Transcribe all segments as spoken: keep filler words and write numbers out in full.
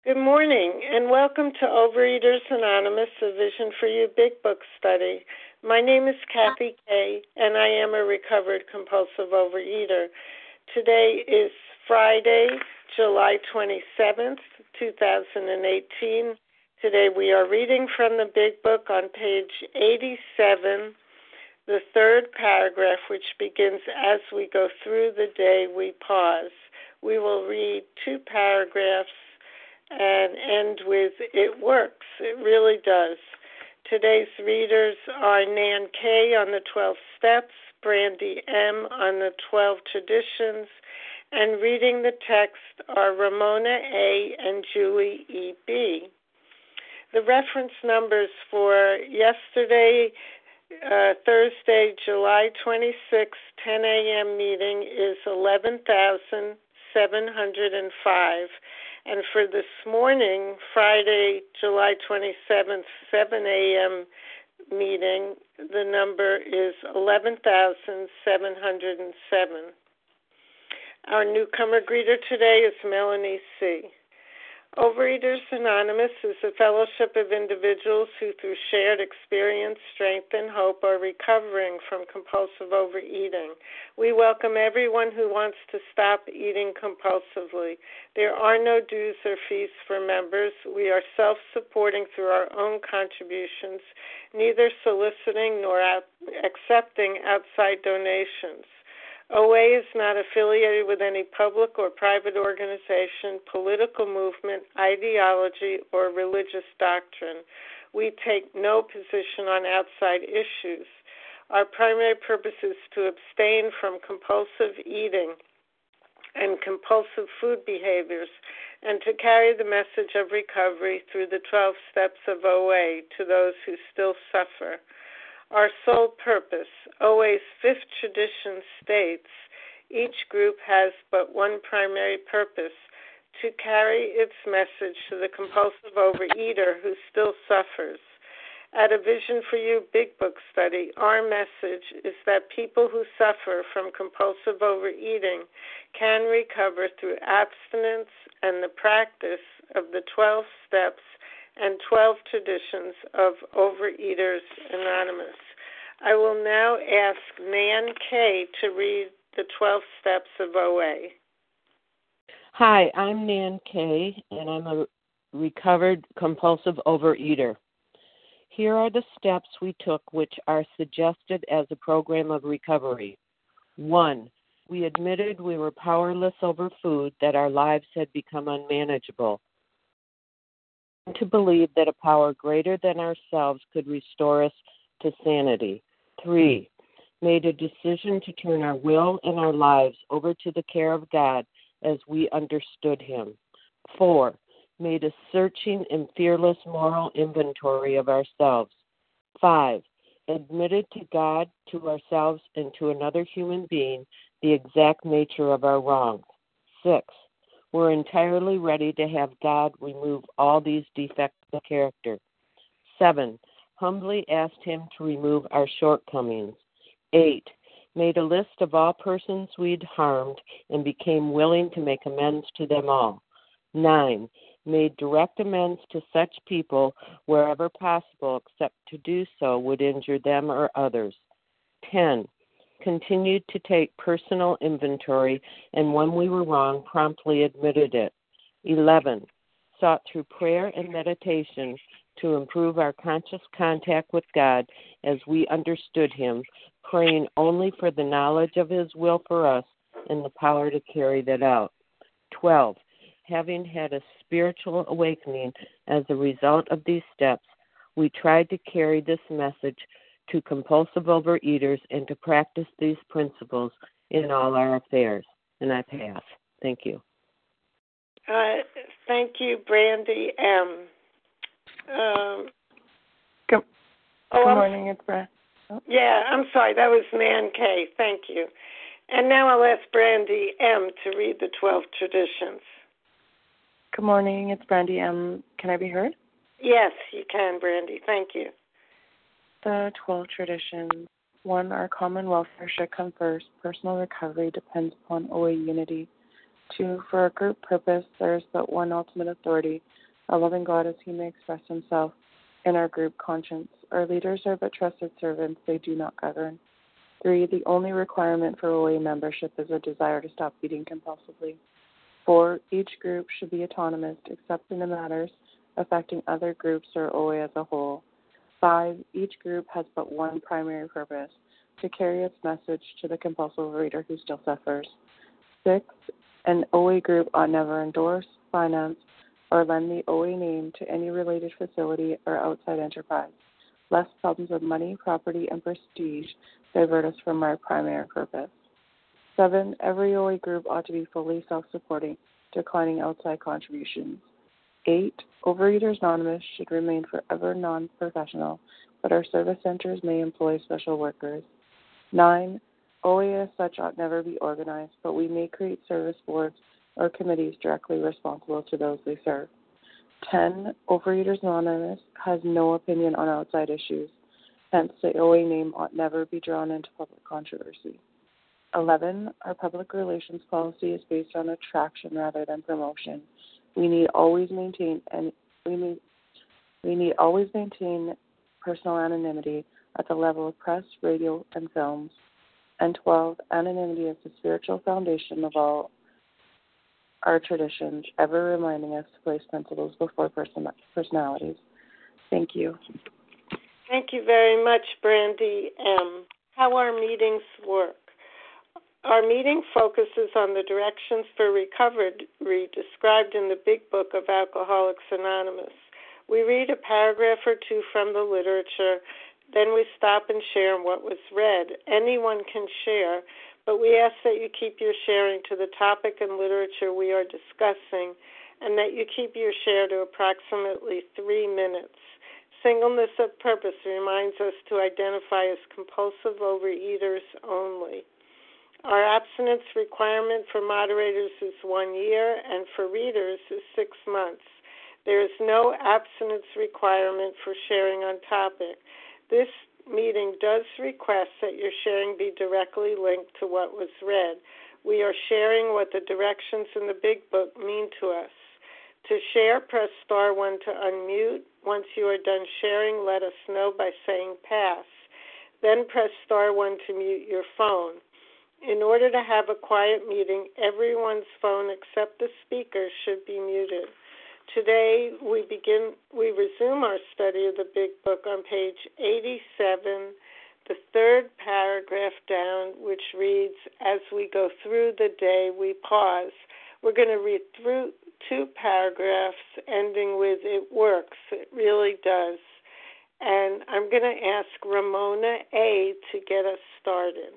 Good morning, and welcome to Overeaters Anonymous, a Vision for You Big Book study. My name is Kathy Kay, and I am a recovered compulsive overeater. Today is Friday, July twenty-seventh, two thousand eighteen. Today we are reading from the Big Book on page eighty-seven, the third paragraph, which begins, "As we go through the day, we pause." We will read two paragraphs and end with, "It works." It really does. Today's readers are Nan K. on the twelve Steps, Brandy M. on the twelve Traditions, and reading the text are Ramona A. and Julie E. B. The reference numbers for yesterday, uh, Thursday, July twenty-sixth, ten a.m. meeting is eleven thousand seven hundred five. And for this morning, Friday, July twenty-seventh, seven a.m. meeting, the number is eleven thousand seven hundred seven. Our newcomer greeter today is Melanie C. Overeaters Anonymous is a fellowship of individuals who, through shared experience, strength, and hope, are recovering from compulsive overeating. We welcome everyone who wants to stop eating compulsively. There are no dues or fees for members. We are self-supporting through our own contributions, neither soliciting nor out- accepting outside donations. O A is not affiliated with any public or private organization, political movement, ideology, or religious doctrine. We take no position on outside issues. Our primary purpose is to abstain from compulsive eating and compulsive food behaviors, and to carry the message of recovery through the twelve steps of O A to those who still suffer. Our sole purpose, O A's fifth tradition states, each group has but one primary purpose, to carry its message to the compulsive overeater who still suffers. At a Vision for You Big Book study, our message is that people who suffer from compulsive overeating can recover through abstinence and the practice of the twelve steps and twelve traditions of Overeaters Anonymous. I will now ask Nan K. to read the twelve steps of O A. Hi, I'm Nan K., and I'm a recovered compulsive overeater. Here are the steps we took which are suggested as a program of recovery. One, we admitted we were powerless over food, that our lives had become unmanageable. To believe that a power greater than ourselves could restore us to sanity. Three, made a decision to turn our will and our lives over to the care of God as we understood Him. Four, made a searching and fearless moral inventory of ourselves. Five, admitted to God, to ourselves, and to another human being the exact nature of our wrongs. Six, we're entirely ready to have God remove all these defects of character. Seven, humbly asked Him to remove our shortcomings. Eight, made a list of all persons we'd harmed and became willing to make amends to them all. Nine, made direct amends to such people wherever possible, except to do so would injure them or others. Ten, continued to take personal inventory, and when we were wrong, promptly admitted it. Eleven, sought through prayer and meditation to improve our conscious contact with God as we understood Him, praying only for the knowledge of His will for us and the power to carry that out. Twelve, having had a spiritual awakening as a result of these steps, we tried to carry this message to compulsive overeaters and to practice these principles in all our affairs. And I pass. Thank you. Uh, thank you, Brandy M. Um, good oh, good I'm, morning, it's Brad. Oh. Yeah, I'm sorry, that was Nan K. Thank you. And now I'll ask Brandy M. to read the twelve traditions. Good morning, it's Brandy M. Can I be heard? Yes, you can, Brandy. Thank you. The twelve traditions. One, our common welfare should come first. Personal recovery depends upon O A unity. Two, for our group purpose, there is but one ultimate authority, a loving God as he may express himself in our group conscience. Our leaders are but trusted servants, they do not govern. Three, the only requirement for O A membership is a desire to stop eating compulsively. Four, each group should be autonomous except in the matters affecting other groups or O A as a whole. Five, each group has but one primary purpose, to carry its message to the compulsive overeater who still suffers. Six, an O A group ought never endorse, finance, or lend the O A name to any related facility or outside enterprise, lest problems of money, property, and prestige divert us from our primary purpose. Seven, every O A group ought to be fully self-supporting, declining outside contributions. Eight, Overeaters Anonymous should remain forever non-professional, but our service centers may employ special workers. Nine, O A as such ought never be organized, but we may create service boards or committees directly responsible to those they serve. Ten, Overeaters Anonymous has no opinion on outside issues, hence the O A name ought never be drawn into public controversy. Eleven, our public relations policy is based on attraction rather than promotion. We need always maintain and we need we need always maintain personal anonymity at the level of press, radio, and films. And twelve, anonymity is the spiritual foundation of all our traditions, ever reminding us to place principles before person- personalities. Thank you. Thank you very much, Brandy M. How our meetings work. Our meeting focuses on the directions for recovery described in the Big Book of Alcoholics Anonymous. We read a paragraph or two from the literature, then we stop and share what was read. Anyone can share, but we ask that you keep your sharing to the topic and literature we are discussing, and that you keep your share to approximately three minutes. Singleness of purpose reminds us to identify as compulsive overeaters only. Our abstinence requirement for moderators is one year, and for readers is six months. There is no abstinence requirement for sharing on topic. This meeting does request that your sharing be directly linked to what was read. We are sharing what the directions in the Big Book mean to us. To share, press star one to unmute. Once you are done sharing, let us know by saying pass. Then press star one to mute your phone. In order to have a quiet meeting, everyone's phone except the speaker should be muted. Today, we begin. We resume our study of the Big Book on page eighty-seven, the third paragraph down, which reads, "As we go through the day, we pause." We're going to read through two paragraphs, ending with "It works." It really does. And I'm going to ask Ramona A. to get us started.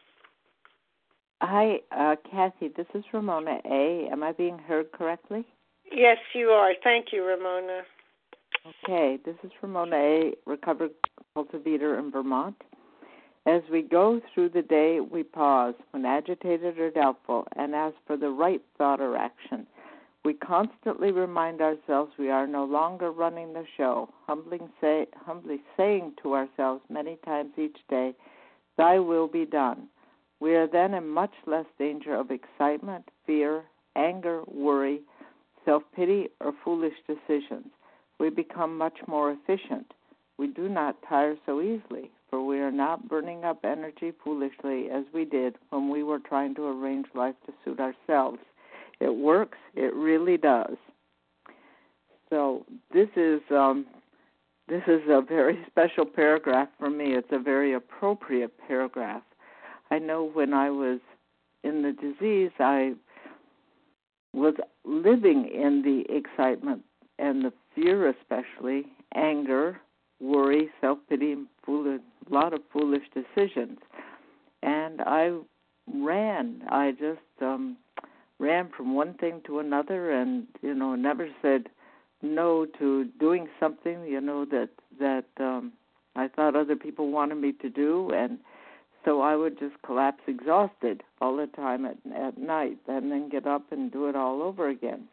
Hi, uh, Kathy. This is Ramona A. Am I being heard correctly? Yes, you are. Thank you, Ramona. Okay, this is Ramona A., recovered compulsive eater in Vermont. As we go through the day, we pause when agitated or doubtful and ask for the right thought or action. We constantly remind ourselves we are no longer running the show, humbly, say, humbly saying to ourselves many times each day, "Thy will be done." We are then in much less danger of excitement, fear, anger, worry, self-pity, or foolish decisions. We become much more efficient. We do not tire so easily, for we are not burning up energy foolishly as we did when we were trying to arrange life to suit ourselves. It works. It really does. So this is um, this is a very special paragraph for me. It's a very appropriate paragraph. I know when I was in the disease, I was living in the excitement and the fear, especially, anger, worry, self-pity, foolish, a lot of foolish decisions. And I ran. I just um, ran from one thing to another and, you know, never said no to doing something, you know, that, that um, I thought other people wanted me to do. And so I would just collapse exhausted all the time at, at night and then get up and do it all over again.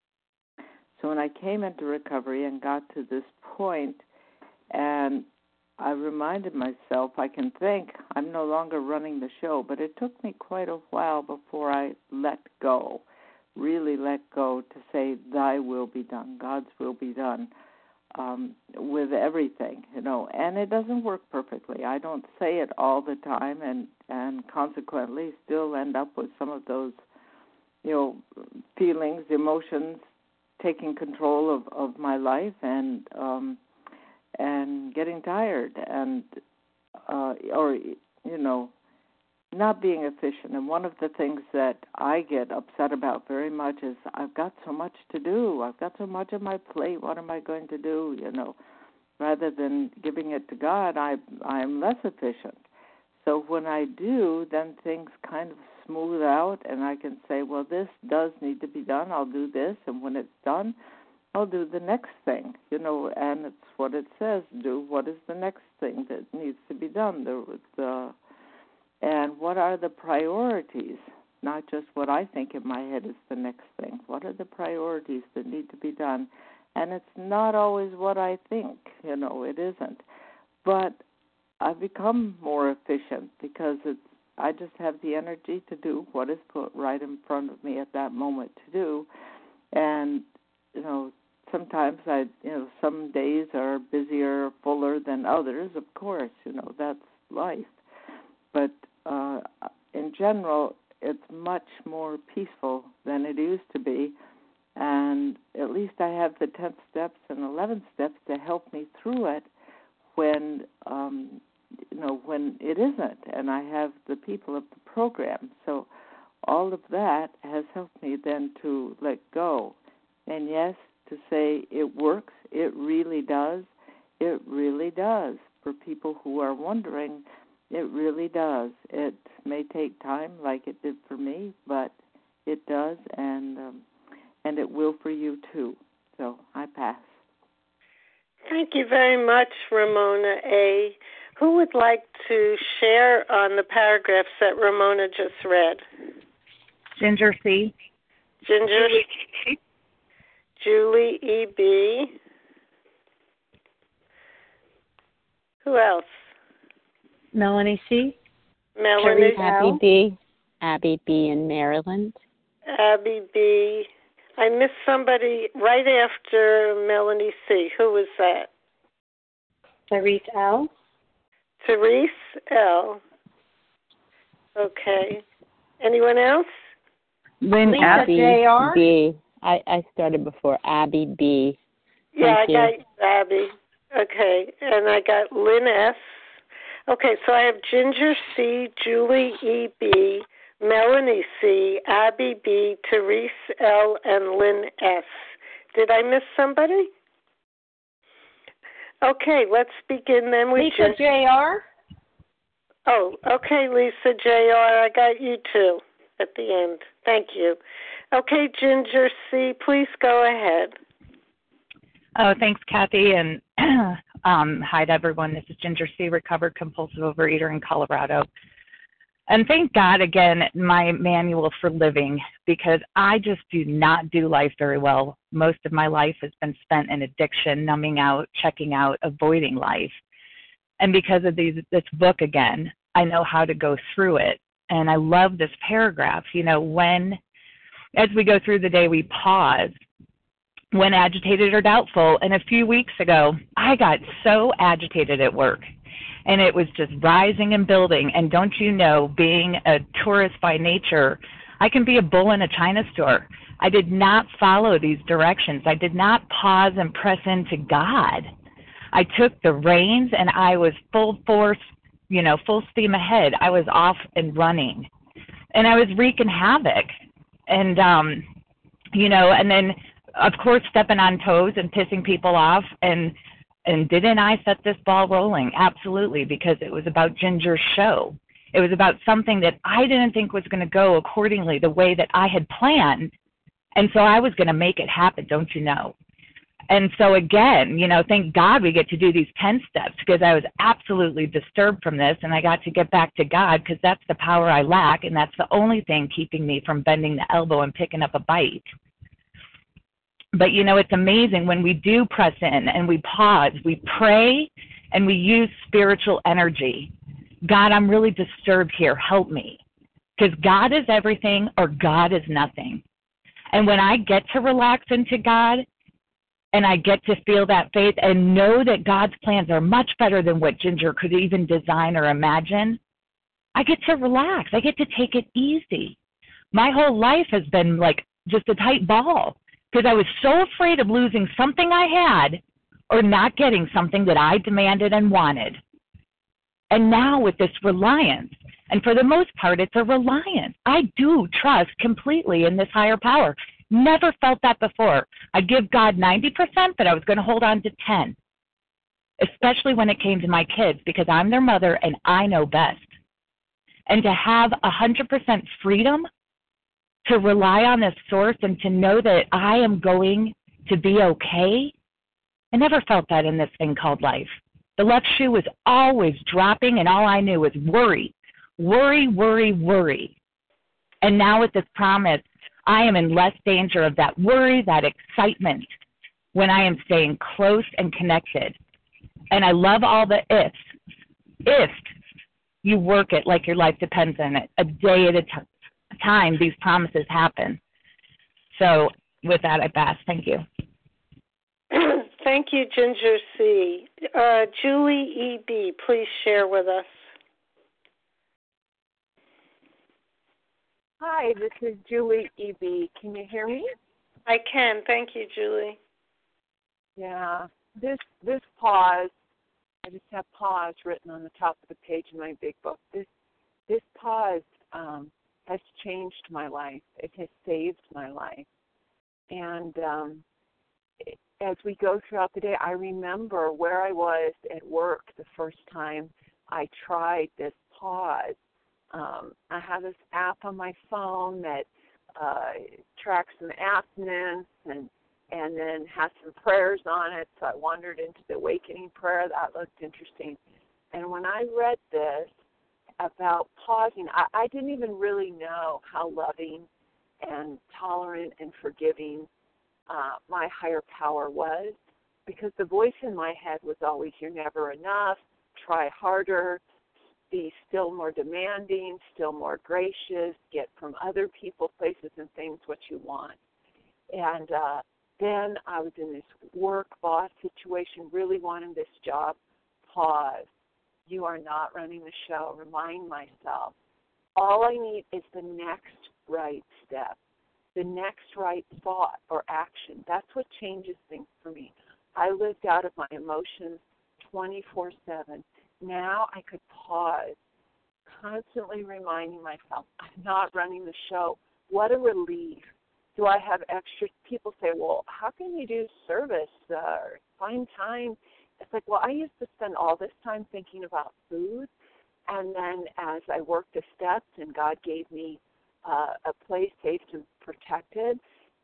So when I came into recovery and got to this point and I reminded myself, I can think, I'm no longer running the show, but it took me quite a while before I let go, really let go to say, thy will be done, God's will be done, um, with everything, you know. And it doesn't work perfectly. I don't say it all the time, and, and consequently still end up with some of those, you know, feelings, emotions, taking control of, of my life, and um, and getting tired, and uh, or you know, not being efficient. And one of the things that I get upset about very much is I've got so much to do. I've got so much on my plate. What am I going to do? You know, rather than giving it to God, I I'm less efficient. So when I do, then things kind of smooth out, and I can say, well, this does need to be done. I'll do this, and when it's done, I'll do the next thing, you know, and it's what it says, do what is the next thing that needs to be done, the, the, and what are the priorities, not just what I think in my head is the next thing. What are the priorities that need to be done? And it's not always what I think, you know, it isn't. But I've become more efficient because it's, I just have the energy to do what is put right in front of me at that moment to do. And, you know, sometimes I, you know, some days are busier, fuller than others, of course, you know, that's life. But uh, in general, it's much more peaceful than it used to be. And at least I have the tenth steps and eleventh steps to help me through it when, um, you know, when it isn't. And I have the people of the program. So all of that has helped me then to let go. And yes, to say it works, it really does. It really does. For people who are wondering, it really does. It may take time, like it did for me, but it does, and um, and it will for you too. So I pass. Thank you very much, Ramona A. Who would like to share on the paragraphs that Ramona just read? Ginger C. Ginger C. Julie E B. Who else? Melanie C. Melanie Abby B. Abby B. in Maryland. Abby B. I missed somebody right after Melanie C. Who was that? Therese L. Therese L. Okay. Anyone else? Lynn Lisa F. J R. B. I, I started before. Abby B. Yeah, Thank I you. got Abby. Okay, and I got Lynn S. Okay, so I have Ginger C, Julie E B, Melanie C, Abby B, Therese L, and Lynn S. Did I miss somebody? Okay, let's begin then with Lisa J R. Oh, okay, Lisa J R. I got you too at the end. Thank you. Okay, Ginger C, please go ahead. Oh, thanks, Kathy, and um, hi to everyone. This is Ginger C, recovered compulsive overeater in Colorado. And thank God, again, my manual for living, because I just do not do life very well. Most of my life has been spent in addiction, numbing out, checking out, avoiding life. And because of these, this book, again, I know how to go through it. And I love this paragraph, you know, when, as we go through the day, we pause, when agitated or doubtful. And a few weeks ago, I got so agitated at work, and it was just rising and building. And don't you know, being a tourist by nature, I can be a bull in a china store. I did not follow these directions. I did not pause and press into God. I took the reins, and I was full force, you know, full steam ahead. I was off and running, and I was wreaking havoc. And, um, you know, and then, of course, stepping on toes and pissing people off. And and didn't I set this ball rolling? Absolutely, because it was about Ginger's show. It was about something that I didn't think was going to go accordingly the way that I had planned. And so I was going to make it happen, don't you know? And so, again, you know, thank God we get to do these ten steps, because I was absolutely disturbed from this, and I got to get back to God, because that's the power I lack, and that's the only thing keeping me from bending the elbow and picking up a bite. But, you know, it's amazing when we do press in and we pause, we pray, and we use spiritual energy. God, I'm really disturbed here. Help me. Because God is everything or God is nothing. And when I get to relax into God and I get to feel that faith and know that God's plans are much better than what Ginger could even design or imagine, I get to relax. I get to take it easy. My whole life has been like just a tight ball because I was so afraid of losing something I had or not getting something that I demanded and wanted. And now with this reliance, and for the most part, it's a reliance. I do trust completely in this higher power. Never felt that before. I give God ninety percent, but I was going to hold on to ten, especially when it came to my kids, because I'm their mother and I know best. And to have one hundred percent freedom to rely on this source and to know that I am going to be okay, I never felt that in this thing called life. The left shoe was always dropping, and all I knew was worry, worry, worry, worry. And now with this promise, I am in less danger of that worry, that excitement, when I am staying close and connected. And I love all the ifs. If you work it like your life depends on it, a day at a t- time, these promises happen. So with that, I pass. Thank you. Thank you, Ginger C. Uh, Julie E B, please share with us. Hi, this is Julie E B. Can you hear me? I can. Thank you, Julie. Yeah. This this pause, I just have pause written on the top of the page in my big book. This this pause um, has changed my life. It has saved my life. And um, it, as we go throughout the day, I remember where I was at work the first time I tried this pause. Um, I have this app on my phone that uh, tracks some abstinence and and then has some prayers on it. So I wandered into the awakening prayer. That looked interesting. And when I read this about pausing, I, I didn't even really know how loving and tolerant and forgiving uh, my higher power was, because the voice in my head was always, you're never enough, try harder, be still more demanding, still more gracious, get from other people, places, and things what you want. And uh, then I was in this work boss situation, really wanting this job. Pause. You are not running the show. Remind myself. All I need is the next right step, the next right thought or action. That's what changes things for me. I lived out of my emotions twenty-four seven. Now I could pause, constantly reminding myself, I'm not running the show. What a relief. Do I have extra? People say, well, how can you do service or find time? It's like, well, I used to spend all this time thinking about food. And then as I worked the steps and God gave me uh, a place safe and protected,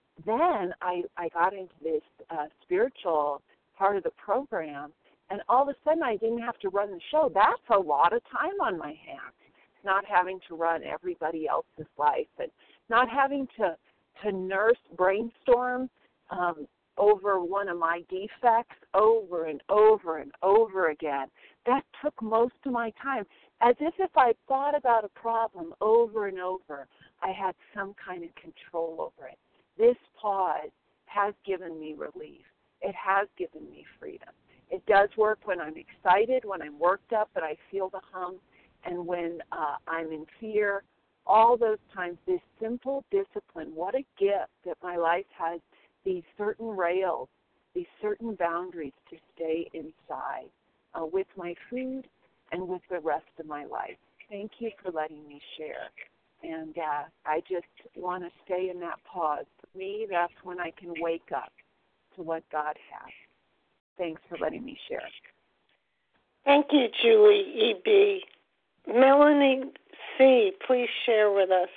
then I, I got into this uh, spiritual part of the program. And all of a sudden, I didn't have to run the show. That's a lot of time on my hands, not having to run everybody else's life and not having to, to nurse, brainstorm um, over one of my defects over and over and over again. That took most of my time, as if if I thought about a problem over and over, I had some kind of control over it. This pause has given me relief. It has given me freedom. It does work when I'm excited, when I'm worked up, and I feel the hum, and when uh, I'm in fear. All those times, this simple discipline, what a gift that my life has these certain rails, these certain boundaries to stay inside uh, with my food and with the rest of my life. Thank you for letting me share. And uh, I just want to stay in that pause. For me, that's when I can wake up to what God has. Thanks for letting me share. Thank you, Julie E B. Melanie C., please share with us.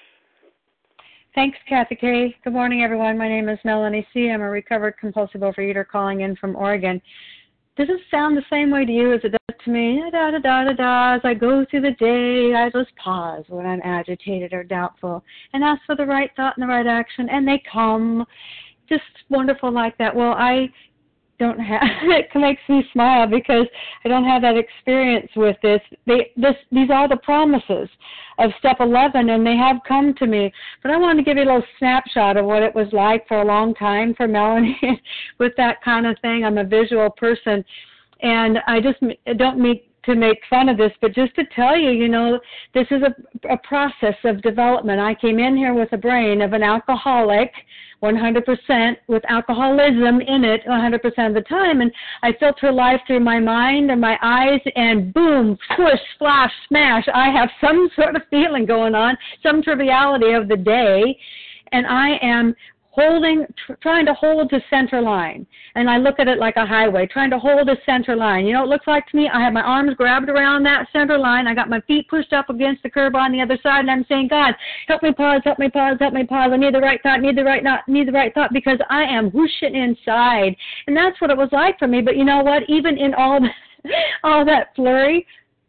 Thanks, Kathy K. Good morning, everyone. My name is Melanie C. I'm a recovered compulsive overeater calling in from Oregon. Does it sound the same way to you as it does to me? Da, da, da, da, da. As I go through the day, I just pause when I'm agitated or doubtful and ask for the right thought and the right action, and they come. Just wonderful like that. Well, I don't have it makes me smile because I don't have that experience with this. They this these are the promises of step eleven, and they have come to me. But I wanted to give you a little snapshot of what it was like for a long time for Melanie with that kind of thing. I'm a visual person, and I just don't mean to make fun of this, but just to tell you, you know, this is a, a process of development. I came in here with a brain of an alcoholic, one hundred percent with alcoholism in it one hundred percent of the time, and I filter life through my mind and my eyes, and boom, squish, splash, smash, I have some sort of feeling going on, some triviality of the day, and I am holding, tr- trying to hold the center line. And I look at it like a highway, trying to hold a center line. You know what it looks like to me? I have my arms grabbed around that center line. I got my feet pushed up against the curb on the other side, and I'm saying, God, help me pause, help me pause, help me pause. I need the right thought, need the right not, need the right thought, because I am whooshing inside. And that's what it was like for me. But you know what? Even in all that, all that flurry,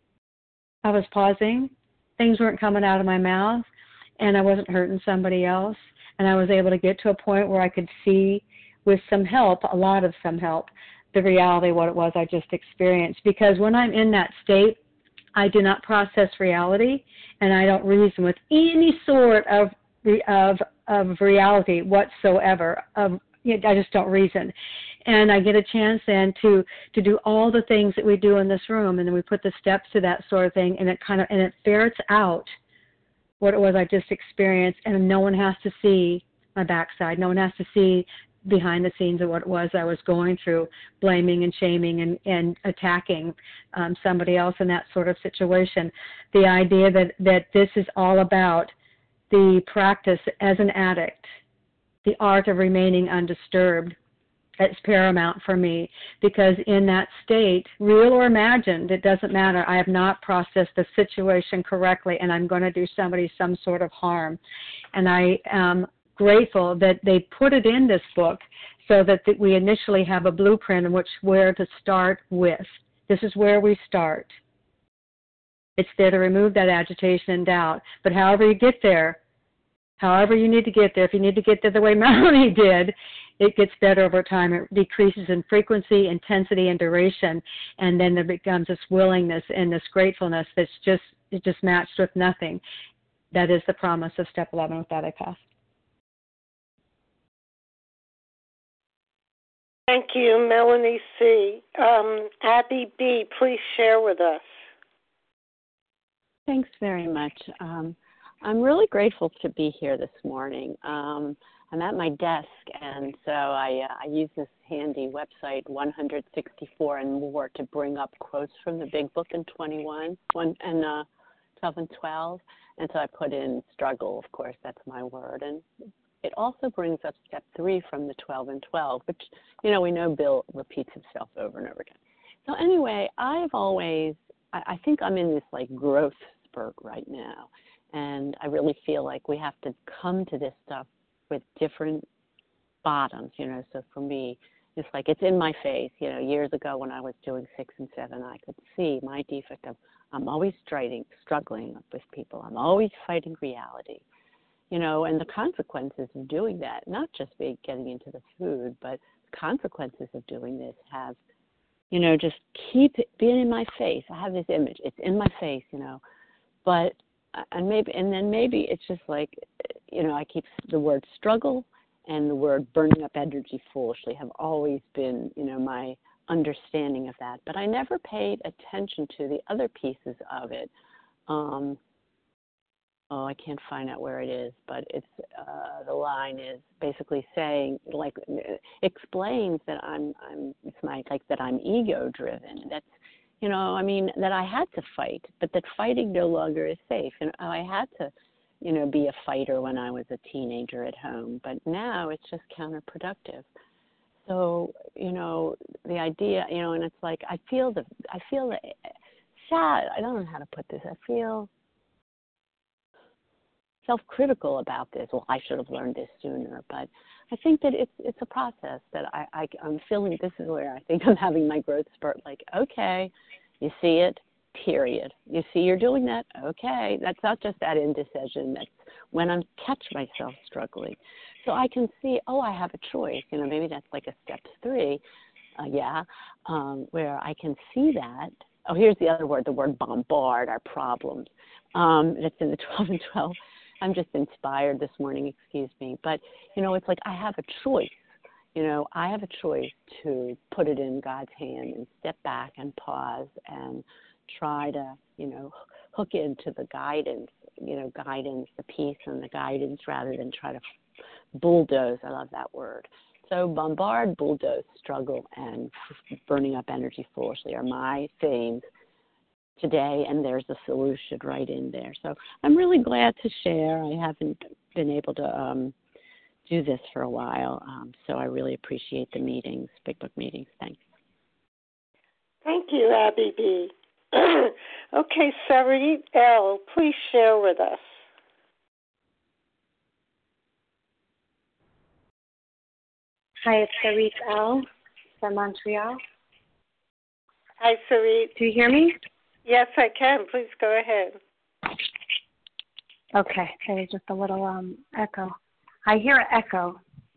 I was pausing. Things weren't coming out of my mouth, and I wasn't hurting somebody else. And I was able to get to a point where I could see, with some help, a lot of some help, the reality, what it was I just experienced. Because when I'm in that state, I do not process reality, and I don't reason with any sort of of of reality whatsoever. Of, I just don't reason. And I get a chance then to, to do all the things that we do in this room, and then we put the steps to that sort of thing, and it kind of and it ferrets out what it was I just experienced, and no one has to see my backside. No one has to see behind the scenes of what it was I was going through, blaming and shaming and, and attacking um, somebody else in that sort of situation. The idea that, that this is all about the practice as an addict, the art of remaining undisturbed. It's paramount for me, because in that state, real or imagined, it doesn't matter. I have not processed the situation correctly, and I'm going to do somebody some sort of harm. And I am grateful that they put it in this book so that we initially have a blueprint in which where to start with. This is where we start. It's there to remove that agitation and doubt. But however you get there, however you need to get there, if you need to get there the way Melanie did, it gets better over time. It decreases in frequency, intensity, and duration, and then there becomes this willingness and this gratefulness that's just it's just matched with nothing. That is the promise of Step eleven. With that, I pass. Thank you, Melanie C. Um, Abby B., please share with us. Thanks very much. Um, I'm really grateful to be here this morning. Um, I'm at my desk, and so I, uh, I use this handy website, one sixty-four and more, to bring up quotes from the Big Book in twenty-one, one, and uh, twelve and twelve. And so I put in struggle, of course, that's my word. And it also brings up step three from the twelve and twelve, which, you know, we know Bill repeats himself over and over again. So anyway, I've always, I, I think I'm in this, like, growth spurt right now. And I really feel like we have to come to this stuff with different bottoms, you know. So for me, it's like it's in my face. You know, years ago when I was doing six and seven, I could see my defect of I'm always struggling, struggling with people. I'm always fighting reality, you know, and the consequences of doing that, not just be getting into the food, but the consequences of doing this have, you know, just keep it being in my face. I have this image. It's in my face, you know, but and maybe and then maybe it's just like, you know, I keep the word struggle and the word burning up energy foolishly have always been, you know, my understanding of that. But I never paid attention to the other pieces of it. Um, oh, I can't find out where it is, but it's uh, the line is basically saying, like, explains that I'm I'm it's my like that I'm ego driven. That's, you know, I mean, that I had to fight, but that fighting no longer is safe. And I had to, you know, be a fighter when I was a teenager at home, but now it's just counterproductive. So, you know, the idea, you know, and it's like, I feel the, I feel the sad, I don't know how to put this, I feel self-critical about this. Well, I should have learned this sooner, but I think that it's it's a process that I, I, I'm feeling, this is where I think I'm having my growth spurt, like, okay, you see it, period. You see you're doing that, okay. That's not just that indecision, that's when I catch myself struggling. So I can see, oh, I have a choice, you know, maybe that's like a step three, uh, yeah, um, where I can see that. Oh, here's the other word, the word bombard, our problems. Um, it's in the twelve and twelve. I'm just inspired this morning, excuse me. But, you know, it's like I have a choice. You know, I have a choice to put it in God's hand and step back and pause and try to, you know, hook into the guidance, you know, guidance, the peace and the guidance rather than try to bulldoze. I love that word. So bombard, bulldoze, struggle, and burning up energy foolishly are my themes today, and there's a solution right in there. So I'm really glad to share. I haven't been able to um, do this for a while, um, so I really appreciate the meetings, Big Book meetings. Thanks. Thank you, Abby B. Okay, Sarit L., please share with us. Hi, it's Sarit L. from Montreal. Hi, Sarit. Do you hear me? Yes, I can. Please go ahead. Okay, there was just a little um, echo. I hear an echo.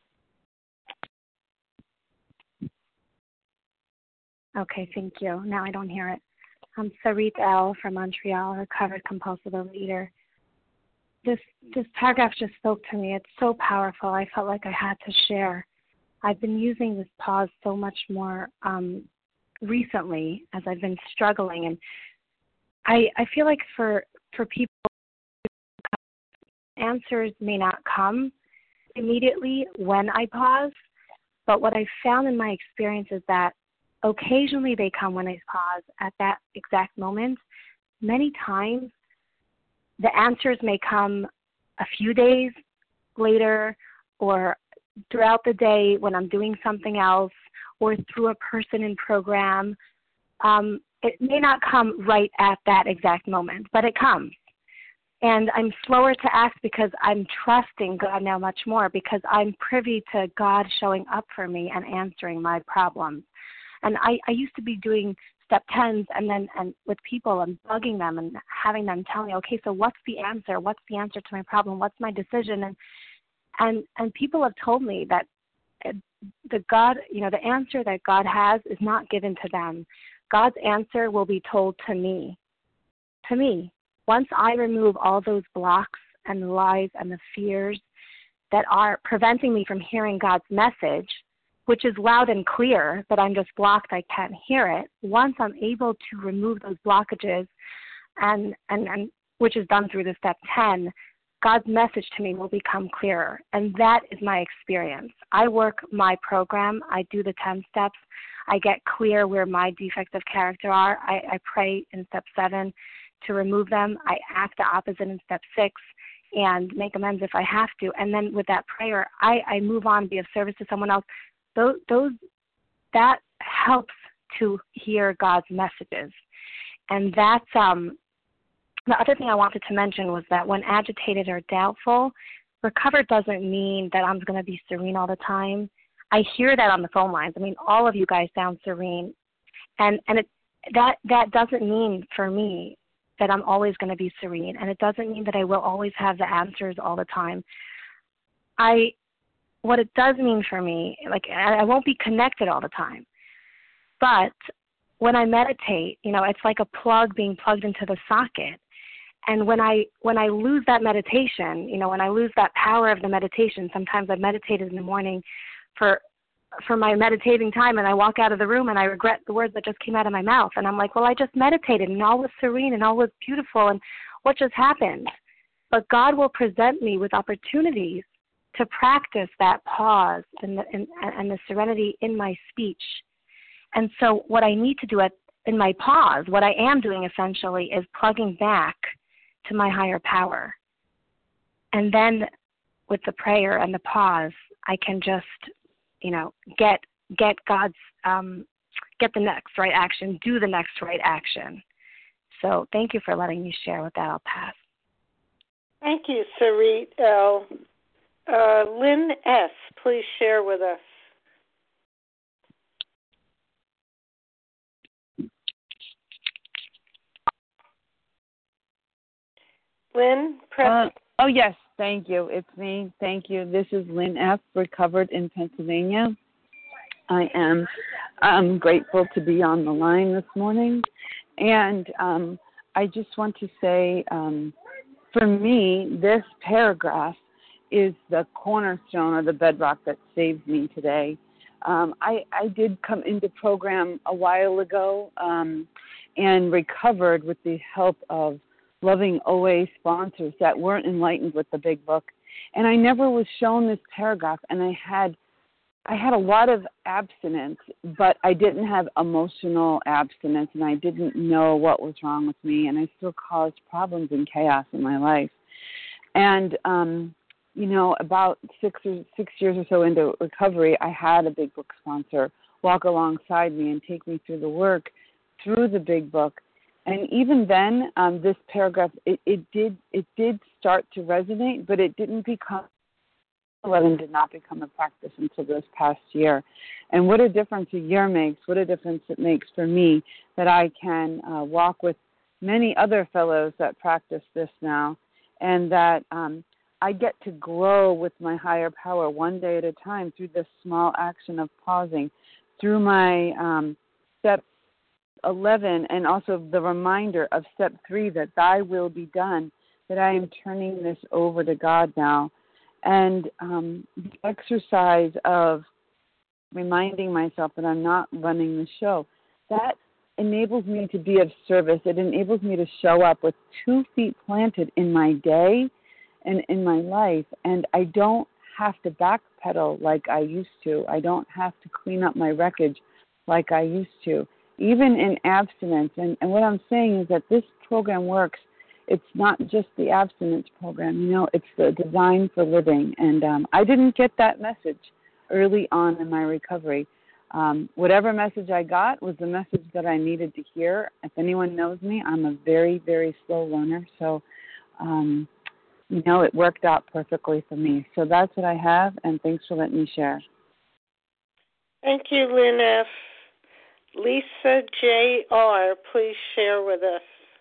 Okay, thank you. Now I don't hear it. I'm Sarit L. from Montreal, recovered compulsive overeater. This this paragraph just spoke to me. It's so powerful. I felt like I had to share. I've been using this pause so much more um, recently as I've been struggling, and I I feel like for for people, answers may not come immediately when I pause, but what I've found in my experience is that occasionally they come when I pause at that exact moment. Many times the answers may come a few days later or throughout the day when I'm doing something else or through a person in program. Um, it may not come right at that exact moment, but it comes. And I'm slower to ask because I'm trusting God now much more because I'm privy to God showing up for me and answering my problems. And I, I used to be doing step tens and then and with people and bugging them and having them tell me, okay, so what's the answer? What's the answer to my problem? What's my decision? And and and people have told me that the God, you know, the answer that God has is not given to them. God's answer will be told to me. To me. Once I remove all those blocks and the lies and the fears that are preventing me from hearing God's message, which is loud and clear, but I'm just blocked, I can't hear it. Once I'm able to remove those blockages, and, and, and which is done through the step ten, God's message to me will become clearer. And that is my experience. I work my program. I do the ten steps. I get clear where my defects of character are. I, I pray in step seven to remove them. I act the opposite in step six and make amends if I have to. And then with that prayer, I, I move on, be of service to someone else. Those, those, that helps to hear God's messages. And that's, um, the other thing I wanted to mention was that when agitated or doubtful, recovered doesn't mean that I'm going to be serene all the time. I hear that on the phone lines. I mean, all of you guys sound serene. And, and it, that, that doesn't mean for me that I'm always going to be serene. And it doesn't mean that I will always have the answers all the time. I, what it does mean for me, like I won't be connected all the time. But when I meditate, you know, it's like a plug being plugged into the socket. And when I when I lose that meditation, you know, when I lose that power of the meditation, sometimes I've meditated in the morning for for my meditating time, and I walk out of the room and I regret the words that just came out of my mouth. And I'm like, well, I just meditated and all was serene and all was beautiful, and what just happened? But God will present me with opportunities to practice that pause and the, and, and the serenity in my speech. And so what I need to do at, in my pause, what I am doing essentially is plugging back to my higher power. And then with the prayer and the pause, I can just, you know, get get God's, um, get the next right action, do the next right action. So thank you for letting me share. With that, I'll pass. Thank you, Sarit L. Uh, Lynn S., please share with us. Lynn, press. Uh, oh, yes, thank you. It's me. Thank you. This is Lynn F., recovered in Pennsylvania. I am I'm grateful to be on the line this morning. And um, I just want to say, um, for me, this paragraph is the cornerstone or the bedrock that saved me today. Um, I, I did come into program a while ago um, and recovered with the help of loving O A sponsors that weren't enlightened with the big book. And I never was shown this paragraph, and I had I had a lot of abstinence, but I didn't have emotional abstinence, and I didn't know what was wrong with me, and I still caused problems and chaos in my life. And, um, you know, about six or six years or so into recovery, I had a big book sponsor walk alongside me and take me through the work through the big book. And even then, um, this paragraph, it, it did it did start to resonate, but it didn't become eleven did not become a practice until this past year. And what a difference a year makes, what a difference it makes for me that I can uh, walk with many other fellows that practice this now, and that um, I get to grow with my higher power one day at a time through this small action of pausing, through my um, step eleven, and also the reminder of step three, that thy will be done, that I am turning this over to God now. And um, the exercise of reminding myself that I'm not running the show, that enables me to be of service. It enables me to show up with two feet planted in my day and in my life. And I don't have to backpedal like I used to. I don't have to clean up my wreckage like I used to, even in abstinence. And, and what I'm saying is that this program works. It's not just the abstinence program, you know, it's the design for living. And um, I didn't get that message early on in my recovery. Um, whatever message I got was the message that I needed to hear. If anyone knows me, I'm a very, very slow learner. So, um, you know, it worked out perfectly for me. So that's what I have, and thanks for letting me share. Thank you, Lynn F. Lisa J R, please share with us.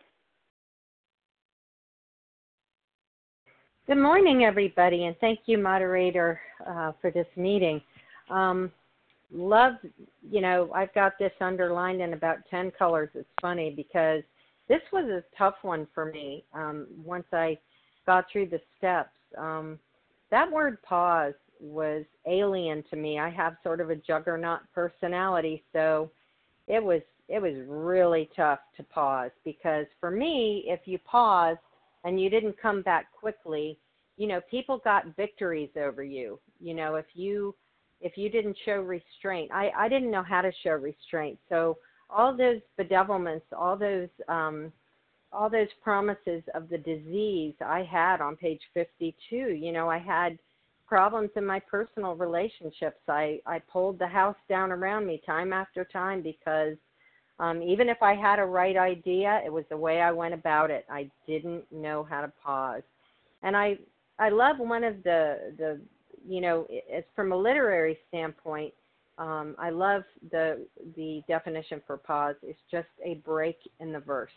Good morning, everybody, and thank you, moderator, uh, for this meeting. Um, love, you know, I've got this underlined in about ten colors. It's funny because this was a tough one for me um, once I got through the steps. Um, that word pause was alien to me. I have sort of a juggernaut personality, so it was it was really tough to pause, because for me, if you pause and you didn't come back quickly, you know, people got victories over you. You know, if you if you didn't show restraint, I, I didn't know how to show restraint. So all those bedevilments, all those um, all those promises of the disease I had on page fifty-two, you know, I had problems in my personal relationships. I, I pulled the house down around me time after time because Um, even if I had a right idea, it was the way I went about it. I didn't know how to pause. And I I love one of the, the you know, it's from a literary standpoint, um, I love the the definition for pause. It's just a break in the verse.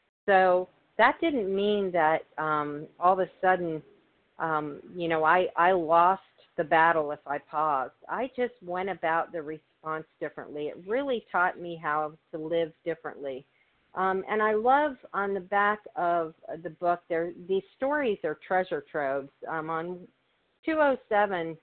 So that didn't mean that um, all of a sudden, um, you know, I, I lost the battle if I paused. I just went about the response differently. It really taught me how to live differently. Um, and I love on the back of the book, there these stories are treasure troves. Um, on two oh seven,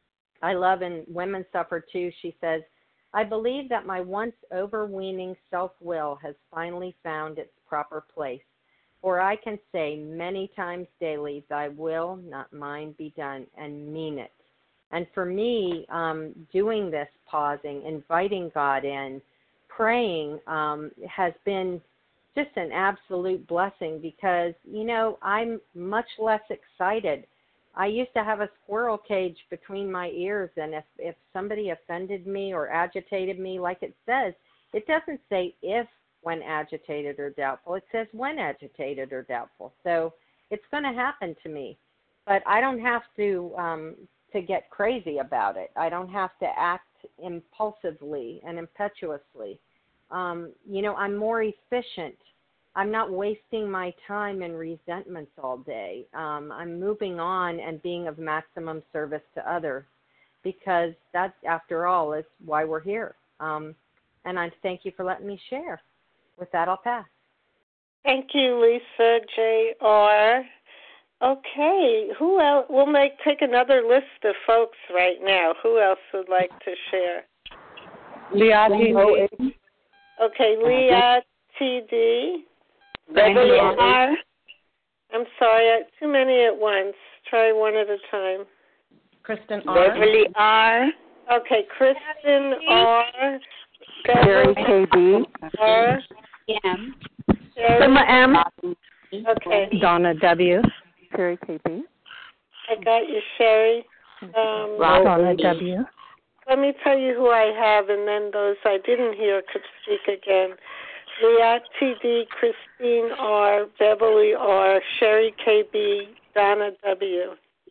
I love in Women Suffer Too, she says, I believe that my once overweening self-will has finally found its proper place. For I can say many times daily, thy will, not mine, be done, and mean it. And for me, um, doing this, pausing, inviting God in, praying um, has been just an absolute blessing because, you know, I'm much less excited. I used to have a squirrel cage between my ears, and if, if somebody offended me or agitated me, like it says, it doesn't say if when agitated or doubtful. It says when agitated or doubtful. So it's going to happen to me. But I don't have to um, to get crazy about it. I don't have to act impulsively and impetuously. Um, you know, I'm more efficient. I'm not wasting my time in resentments all day. Um, I'm moving on and being of maximum service to others because that, after all, is why we're here. Um, and I thank you for letting me share. With that, I'll pass. Thank you, Lisa J R. Okay, who else? We'll make take another list of folks right now. Who else would like to share? Leah T D. Okay, Leah T D. Beverly R. I'm sorry, I, too many at once. Try one at a time. Kristen R. Beverly R. Okay, Kristen R. Sherry K B. R. M. Sherry M. Okay. Donna W. Sherry K B. I got you, Sherry. Um, Donna W. Let me tell you who I have, and then those I didn't hear could speak again. Leah T D, Christine R, Beverly R, Sherry K B, Donna W.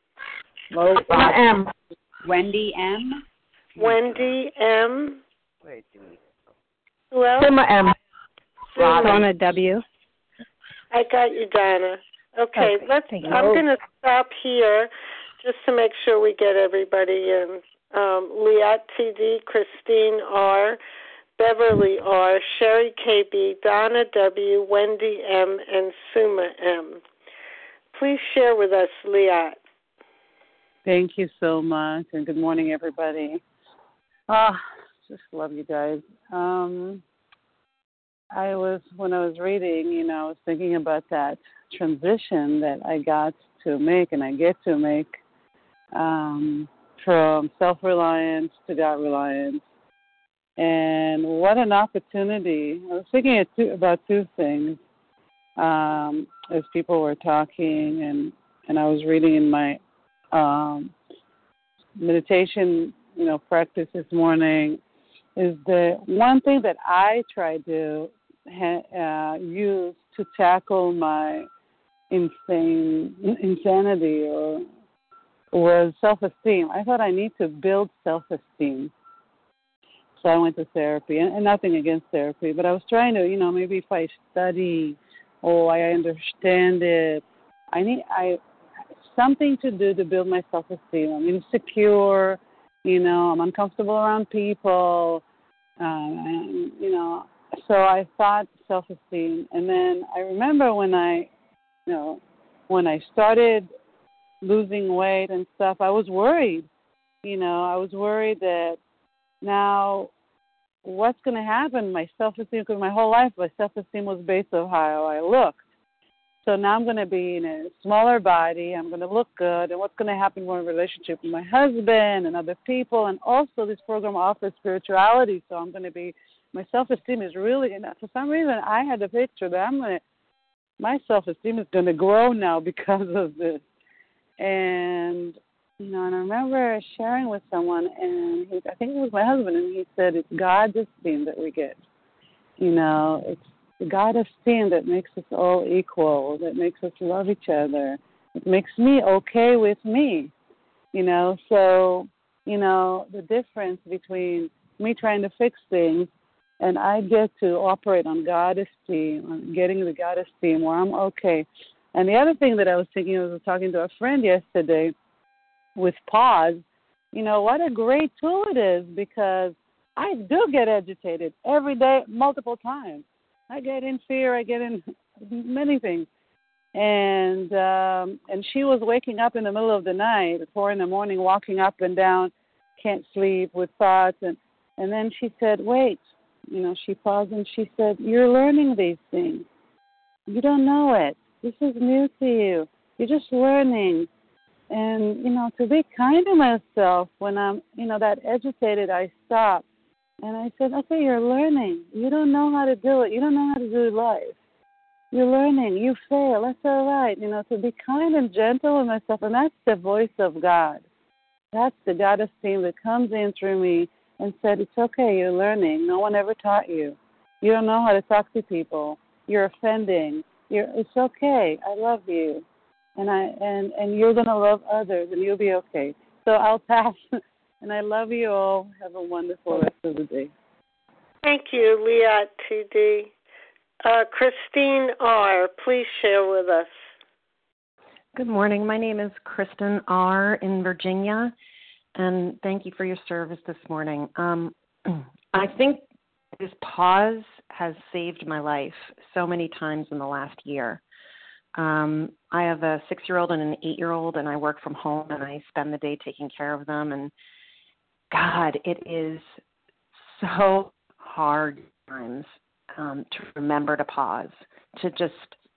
Donna M. Wendy M. Wendy M. Who else? Sima M. Sima. Donna W. I got you, Donna. Okay, Okay, let's. thank you. I'm going to stop here just to make sure we get everybody in. Um, Leah T D, Christine R, Beverly R, Sherry K B, Donna W, Wendy M, and Suma M. Please share with us, Leah. Thank you so much, and good morning, everybody. Ah, just love you guys. Um, I was, when I was reading, you know, I was thinking about that transition that I got to make and I get to make um, from self-reliance to God-reliance. And what an opportunity. I was thinking about two things um, as people were talking, and, and I was reading in my um, meditation, you know, practice this morning, is the one thing that I try to ha- uh, use to tackle my insane insanity or was self-esteem. I thought I need to build self-esteem. So I went to therapy, and, and nothing against therapy, but I was trying to, you know, maybe if I study or I understand it, I need I something to do to build my self-esteem. I'm insecure, you know, I'm uncomfortable around people, um, and, you know, so I thought self-esteem. And then I remember when I, you know, when I started losing weight and stuff, I was worried, you know, I was worried that now, what's going to happen? My self-esteem, because my whole life, my self-esteem was based on how I looked. So now I'm going to be in a smaller body. I'm going to look good. And what's going to happen when relationship with my husband and other people? And also this program offers spirituality. So I'm going to be, my self-esteem is really, and for some reason, I had a picture that I'm going to, my self-esteem is going to grow now because of this. And you know, and I remember sharing with someone, and he, I think it was my husband, and he said, it's God's esteem that we get. You know, it's the God esteem that makes us all equal, that makes us love each other. It makes me okay with me, you know. So, you know, the difference between me trying to fix things and I get to operate on God esteem, on getting the God esteem where I'm okay. And the other thing that I was thinking, I was talking to a friend yesterday, with pause, you know, what a great tool it is, because I do get agitated every day, multiple times. I get in fear, I get in many things. And um, and she was waking up in the middle of the night, at four in the morning, walking up and down, can't sleep with thoughts. And, and then she said, wait, you know, she paused and she said, you're learning these things. You don't know it. This is new to you. You're just learning. And, you know, to be kind to myself when I'm, you know, that agitated, I stop. And I said, okay, you're learning. You don't know how to do it. You don't know how to do life. You're learning. You fail. That's all right. You know, to be kind and gentle with myself. And that's the voice of God. That's the God esteem that comes in through me and said, it's okay. You're learning. No one ever taught you. You don't know how to talk to people. You're offending. You're, it's okay. I love you. And I and, and you're going to love others, and you'll be okay. So I'll pass, and I love you all. Have a wonderful rest of the day. Thank you, Leah T D. Uh, Christine R., please share with us. Good morning. My name is Kristen R. in Virginia, and thank you for your service this morning. Um, I think this pause has saved my life so many times in the last year. Um, I have a six-year-old and an eight-year-old, and I work from home, and I spend the day taking care of them. And God, it is so hard times um, to remember to pause, to just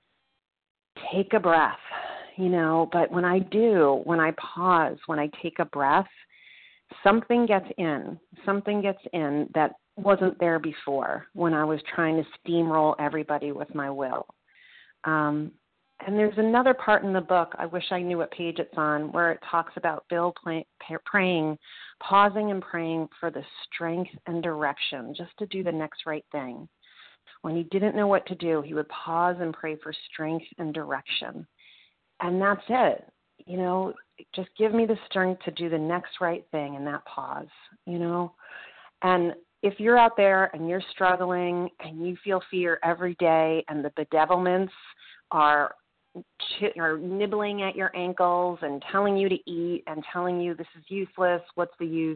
take a breath, you know. But when I do, when I pause, when I take a breath, something gets in, something gets in that wasn't there before when I was trying to steamroll everybody with my will. Um, and there's another part in the book, I wish I knew what page it's on, where it talks about Bill play, praying, pausing and praying for the strength and direction, just to do the next right thing. When he didn't know what to do, he would pause and pray for strength and direction. And that's it. You know, just give me the strength to do the next right thing in that pause, you know. And if you're out there and you're struggling and you feel fear every day and the bedevilments are are nibbling at your ankles and telling you to eat and telling you this is useless, what's the use?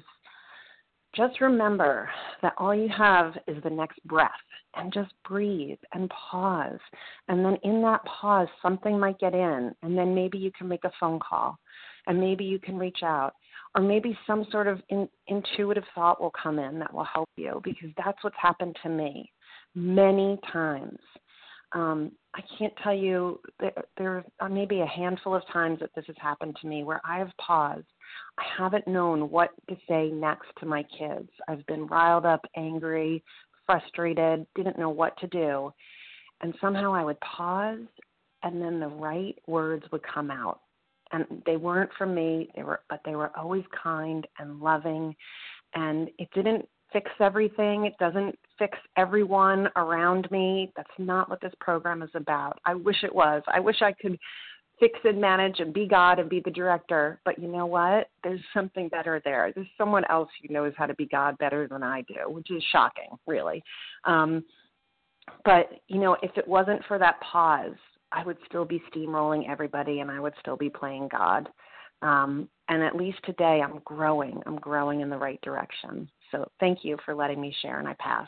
Just remember that all you have is the next breath, and just breathe and pause. And then in that pause, something might get in, and then maybe you can make a phone call, and maybe you can reach out, or maybe some sort of in, intuitive thought will come in that will help you, because that's what's happened to me many times. Um, I can't tell you, there, there are maybe a handful of times that this has happened to me where I have paused. I haven't known what to say next to my kids. I've been riled up, angry, frustrated, didn't know what to do. And somehow I would pause, and then the right words would come out. And they weren't from me, they were, but they were always kind and loving. And it didn't fix everything. It doesn't fix everyone around me. That's not what this program is about. I wish it was. I wish I could fix and manage and be God and be the director. But you know what? There's something better there. There's someone else who knows how to be God better than I do, which is shocking, really. Um, but, you know, if it wasn't for that pause, I would still be steamrolling everybody, and I would still be playing God. Um, and at least today I'm growing. I'm growing in the right direction. So thank you for letting me share, and I pass.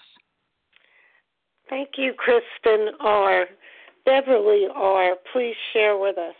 Thank you, Kristen R. Beverly R., please share with us.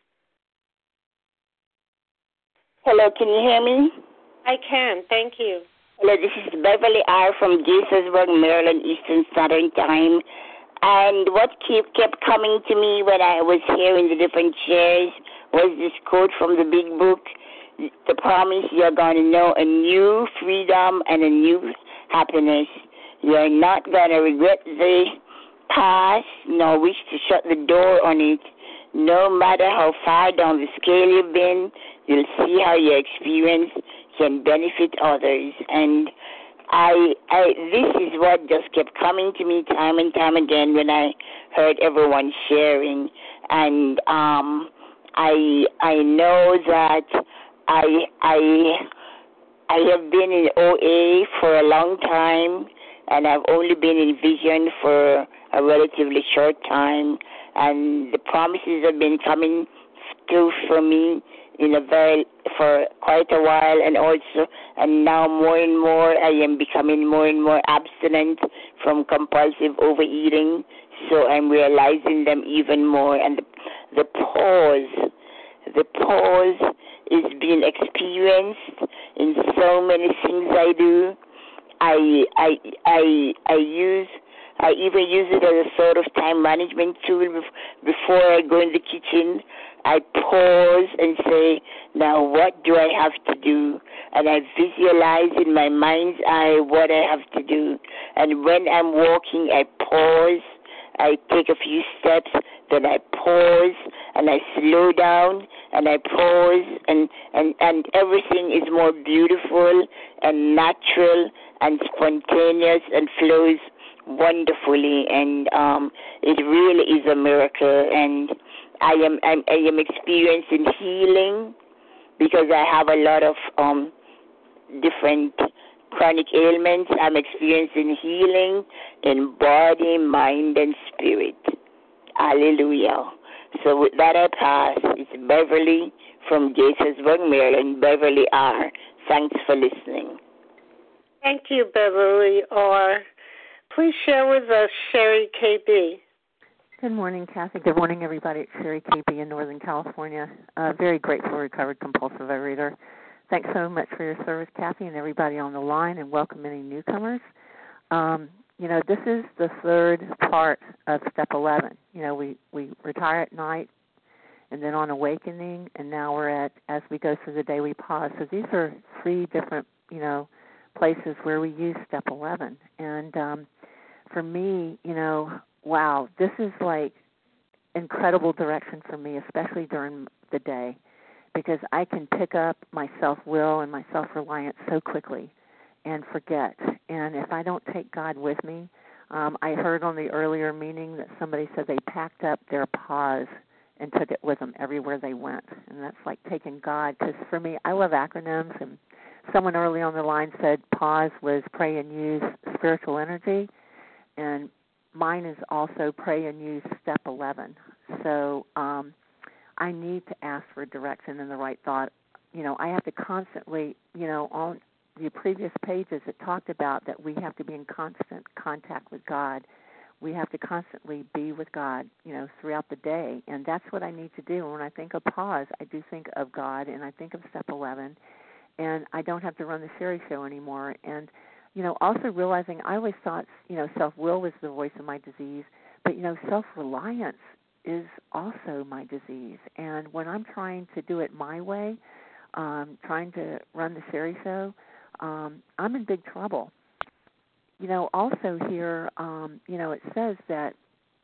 Hello, can you hear me? I can, thank you. Hello, this is Beverly R. from Gaithersburg, Maryland, Eastern Standard Time. And what keep, kept coming to me when I was hearing the different shares was this quote from the big book, the promise you're going to know a new freedom and a new happiness. You're not going to regret the past nor wish to shut the door on it. No matter how far down the scale you've been, you'll see how your experience can benefit others. And I, I, this is what just kept coming to me time and time again when I heard everyone sharing. And um, I, I know that I, I, I have been in O A for a long time, and I've only been in Vision for a relatively short time. And the promises have been coming through for me in a very for quite a while, and also and now more and more I am becoming more and more abstinent from compulsive overeating, so I'm realizing them even more. And the, the pause the pause is being experienced in so many things I do. I I I I use I even use it as a sort of time management tool before I go in the kitchen. I pause and say, now what do I have to do? And I visualize in my mind's eye what I have to do. And when I'm walking, I pause. I take a few steps, then I pause, and I slow down, and I pause, and, and, and everything is more beautiful and natural and spontaneous and flows wonderfully. And um, it really is a miracle. And I am I'm, I am experiencing healing because I have a lot of um, different chronic ailments. I'm experiencing healing in body, mind, and spirit. Hallelujah. So with that I pass. It's Beverly from Gaithersburg, Maryland. Beverly R. Thanks for listening. Thank you, Beverly R. Please share with us Sherry K B. Good morning, Kathy. Good morning, everybody. It's Sherry K B in Northern California. Uh, very grateful, recovered compulsive overeater. Thanks so much for your service, Kathy, and everybody on the line, and welcome any newcomers. Um, you know, this is the third part of Step eleven. You know, we, we retire at night, and then on awakening, and now we're at, as we go through the day, we pause. So these are three different, you know, places where we use Step eleven. And um, for me, you know, wow, this is like incredible direction for me, especially during the day, because I can pick up my self-will and my self-reliance so quickly and forget. And if I don't take God with me, um, I heard on the earlier meeting that somebody said they packed up their pause and took it with them everywhere they went. And that's like taking God, because for me, I love acronyms, and someone early on the line said pause was pray and use spiritual energy, and mine is also pray and use Step eleven. So um, I need to ask for direction and the right thought. You know, I have to constantly, you know, on the previous pages it talked about that we have to be in constant contact with God. We have to constantly be with God, you know, throughout the day. And that's what I need to do. When I think of pause, I do think of God, and I think of Step eleven. And I don't have to run the Sherry Show anymore. And you know, also realizing I always thought, you know, self-will was the voice of my disease, but, you know, self-reliance is also my disease. And when I'm trying to do it my way, um, trying to run the Sherry Show, um, I'm in big trouble. You know, also here, um, you know, it says that,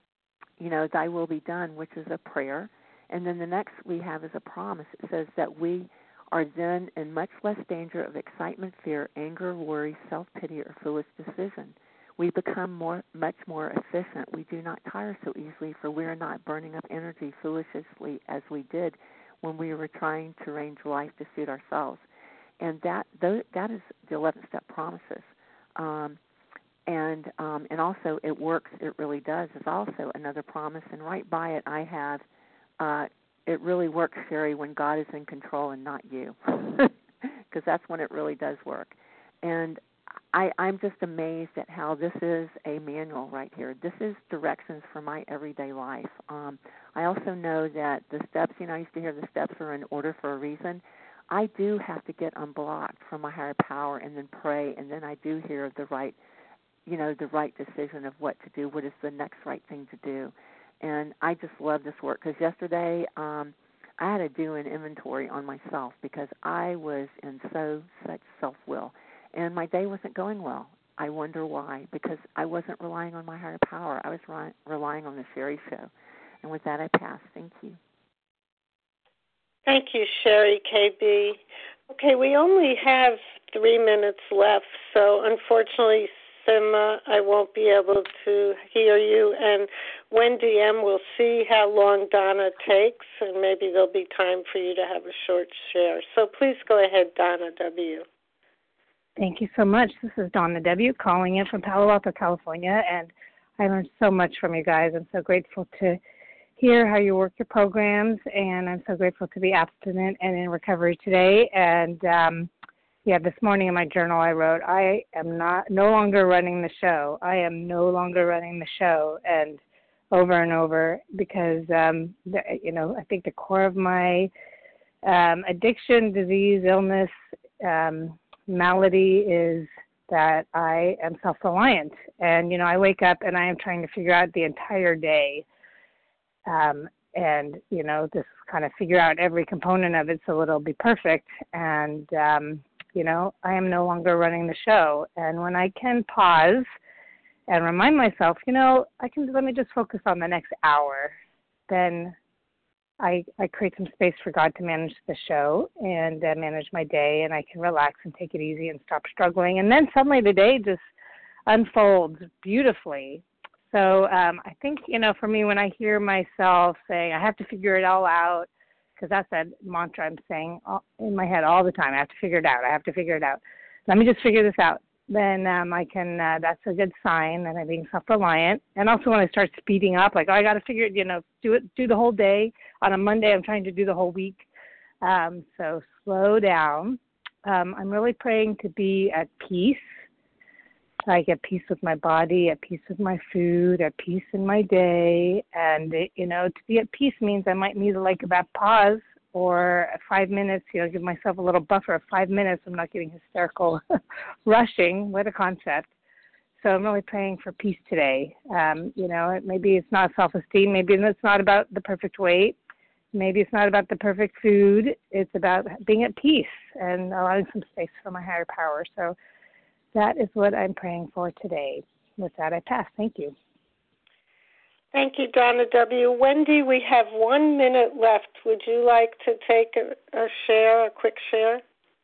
you know, thy will be done, which is a prayer. And then the next we have is a promise. It says that we are then in much less danger of excitement, fear, anger, worry, self-pity, or foolish decision. We become more, much more efficient. We do not tire so easily, for we are not burning up energy foolishly as we did when we were trying to arrange life to suit ourselves. And that that is the eleven-step promises. Um, and um, and also it works, it really does, is also another promise. And right by it I have uh, it really works, Sherry, when God is in control and not you, because that's when it really does work. And I, I'm just amazed at how this is a manual right here. This is directions for my everyday life. Um, I also know that the steps, you know, I used to hear the steps are in order for a reason. I do have to get unblocked from my higher power and then pray, and then I do hear the right, you know, the right decision of what to do, what is the next right thing to do. And I just love this work, because yesterday um, I had to do an inventory on myself because I was in so such self-will, and my day wasn't going well. I wonder why, because I wasn't relying on my higher power. I was re- relying on the Sherry Show. And with that, I pass. Thank you. Thank you, Sherry K B. Okay, we only have three minutes left, so unfortunately, Sima, I won't be able to hear you, and Wendy M. will see how long Donna takes, and maybe there'll be time for you to have a short share. So please go ahead, Donna W. Thank you so much. This is Donna W. calling in from Palo Alto, California, and I learned so much from you guys. I'm so grateful to hear how you work your programs, and I'm so grateful to be abstinent and in recovery today. And um, Yeah, this morning in my journal I wrote, I am not no longer running the show. I am no longer running the show, and over and over, because, um, the, you know, I think the core of my um, addiction, disease, illness, um, malady is that I am self-reliant. And, you know, I wake up and I am trying to figure out the entire day um, and, you know, just kind of figure out every component of it so it'll be perfect. And, um you know, I am no longer running the show. And when I can pause and remind myself, you know, I can, let me just focus on the next hour, then I I create some space for God to manage the show and uh, manage my day, and I can relax and take it easy and stop struggling. And then suddenly the day just unfolds beautifully. So um, I think, you know, for me, when I hear myself saying, I have to figure it all out, because that's that mantra I'm saying in my head all the time. I have to figure it out. I have to figure it out. Let me just figure this out. Then um, I can, uh, that's a good sign that I'm being self-reliant. And also when I start speeding up, like, oh, I got to figure it, you know, do it, do the whole day. On a Monday, I'm trying to do the whole week. Um, so slow down. Um, I'm really praying to be at peace I get peace with my body, at peace with my food, at peace in my day. And, it, you know, to be at peace means I might need like that pause or five minutes, you know, give myself a little buffer of five minutes. I'm not getting hysterical rushing. What a concept. So I'm really praying for peace today. Um, you know, maybe it's not self-esteem. Maybe it's not about the perfect weight. Maybe it's not about the perfect food. It's about being at peace and allowing some space for my higher power. So that is what I'm praying for today. With that, I pass. Thank you. Thank you, Donna W. Wendy, we have one minute left. Would you like to take a, a share, a quick share?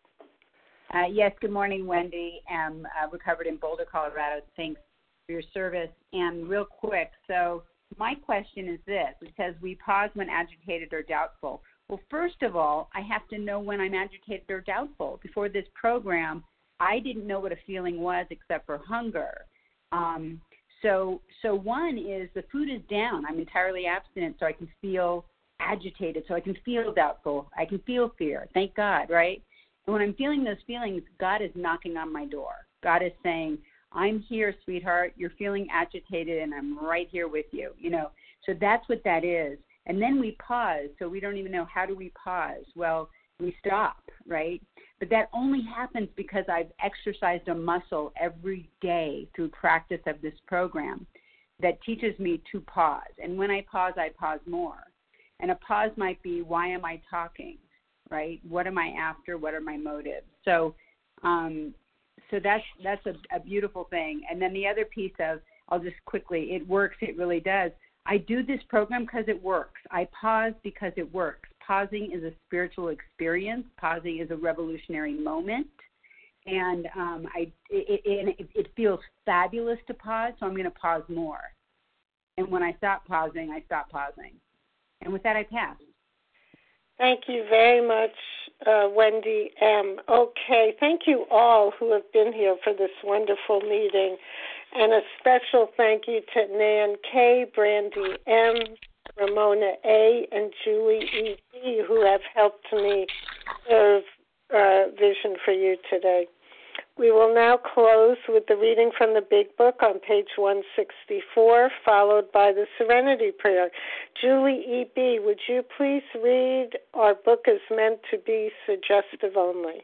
Uh, yes, good morning, Wendy. I'm uh, recovered in Boulder, Colorado. Thanks for your service. And real quick, so my question is this. It says we pause when agitated or doubtful. Well, first of all, I have to know when I'm agitated or doubtful. Before this program, I didn't know what a feeling was except for hunger. Um, so, so one is the food is down. I'm entirely abstinent, so I can feel agitated, so I can feel doubtful. I can feel fear. Thank God, right? And when I'm feeling those feelings, God is knocking on my door. God is saying, I'm here, sweetheart. You're feeling agitated, and I'm right here with you. You know, so that's what that is. And then we pause. So we don't even know, how do we pause? Well, we stop, right? But that only happens because I've exercised a muscle every day through practice of this program that teaches me to pause. And when I pause, I pause more. And a pause might be, why am I talking, right? What am I after? What are my motives? So um, so that's that's a, a beautiful thing. And then the other piece of, I'll just quickly, it works, it really does. I do this program because it works. I pause because it works. Pausing is a spiritual experience. Pausing is a revolutionary moment. And um, I, it, it, it feels fabulous to pause, so I'm going to pause more. And when I stop pausing, I stop pausing. And with that, I pass. Thank you very much, uh, Wendy M. Okay, thank you all who have been here for this wonderful meeting. And a special thank you to Nan K., Brandy M., Ramona A., and Julie E. B., who have helped me serve uh, Vision for You today. We will now close with the reading from the Big Book on page one sixty-four, followed by the Serenity Prayer. Julie E. B., would you please read Our Book is Meant to Be Suggestive Only?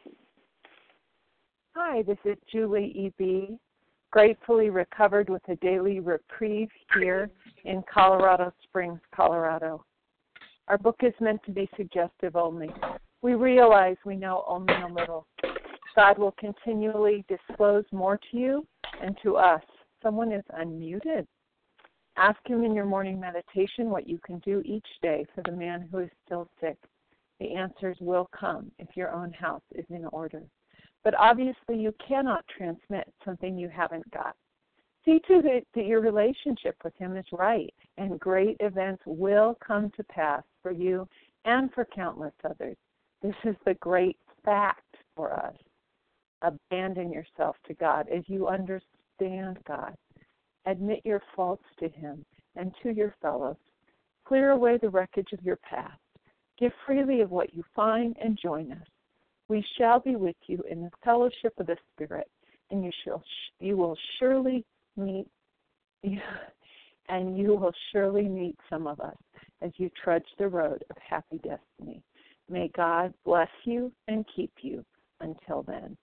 Hi, this is Julie E. B., gratefully recovered with a daily reprieve here in Colorado Springs, Colorado. Our book is meant to be suggestive only. We realize we know only a little. God will continually disclose more to you and to us. Someone is unmuted. Ask him in your morning meditation what you can do each day for the man who is still sick. The answers will come if your own house is in order. But obviously you cannot transmit something you haven't got. See to it that your relationship with him is right, and great events will come to pass for you and for countless others. This is the great fact for us. Abandon yourself to God as you understand God. Admit your faults to him and to your fellows. Clear away the wreckage of your past. Give freely of what you find and join us. We shall be with you in the fellowship of the Spirit, and you shall you will surely meet and you will surely meet some of us as you trudge the road of happy destiny. May God bless you and keep you until then.